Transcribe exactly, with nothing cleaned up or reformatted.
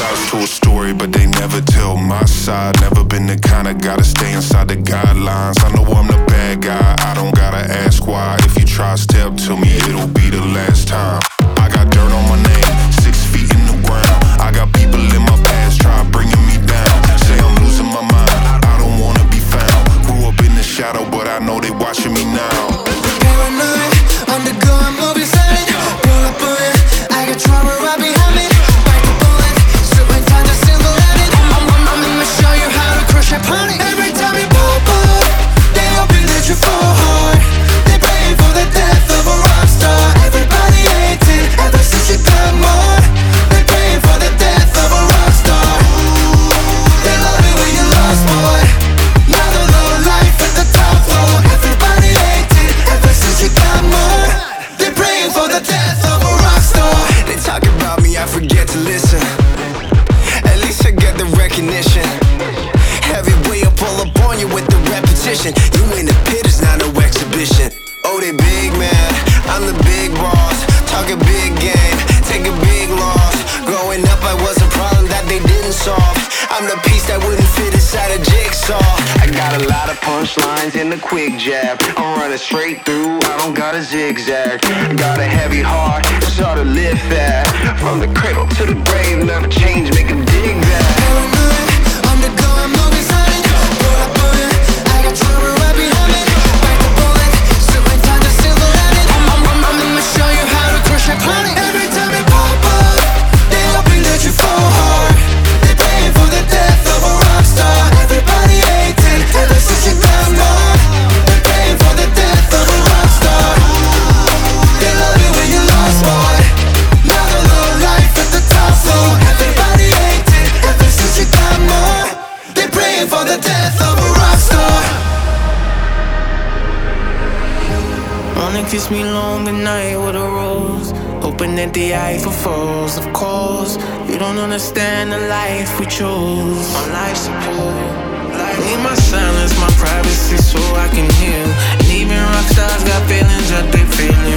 sides to a story, but they never tell my side. Never been the kind of guy to stay inside the guidelines. I know I'm the bad guy, I don't gotta ask why. If you try step to me, it'll be the last time. I got dirt on my name, six feet in the ground. I got people in my past try bringing me down. Say I'm losing my mind, I don't wanna be found. Grew up in the shadow, but I know they watching me now. Paranoid, undergoing movie sight. Pull up on it, I got trouble right behind me. Bite the bullet, certain times I single at it. I'm, I'm, I'm gonna show you how to crush a pony. Every time you pop up, they hoping that you fall hard. They praying for the death of a rock star. Everybody hates it ever since you got more. They praying for the death of a rock star. They love it when you lost, boy. Now the low life at the top floor. Everybody hates it ever since you got more. They're praying for the death of a rock star. They talk about me, I forget to listen. At least I get the recognition. Heavyweight, I pull up on you with the repetition. You in the pit, it's not no exhibition. Oh, they big man, I'm the big boss. Talk a big game, take a big loss. Growing up, I was a problem that they didn't solve. I'm the piece that wouldn't fit inside a jigsaw. I got a lot of punchlines in the quick jab. I'm running straight through, I don't got a zigzag. Got a heavy heart, it's hard to live fast. From the cradle to the grave, never change, make a dig that. Paranoid, undergoing movie sight. Pull up on it, I got trouble right behind me. Bite the bullet, certain times I single at it. I'm, I'm, I'm, I'm gonna show you how to crush a pony. Every time you pop up, they hoping that you fall hard. They praying for the death of a rock star. Everybody hates it ever since you got more. They praying for the death of a rock star. They love it when you lost, boy. Now the low life at the top floor. Everybody hates it ever since you got more. They praying for the death of a rock star. Wanna kiss me long goodnight with a rose, hoping that the Eiffel falls. Of course, you don't understand the life we chose. On life support, need my silence, my privacy, so I can heal. And even rock stars got feelings that they feeling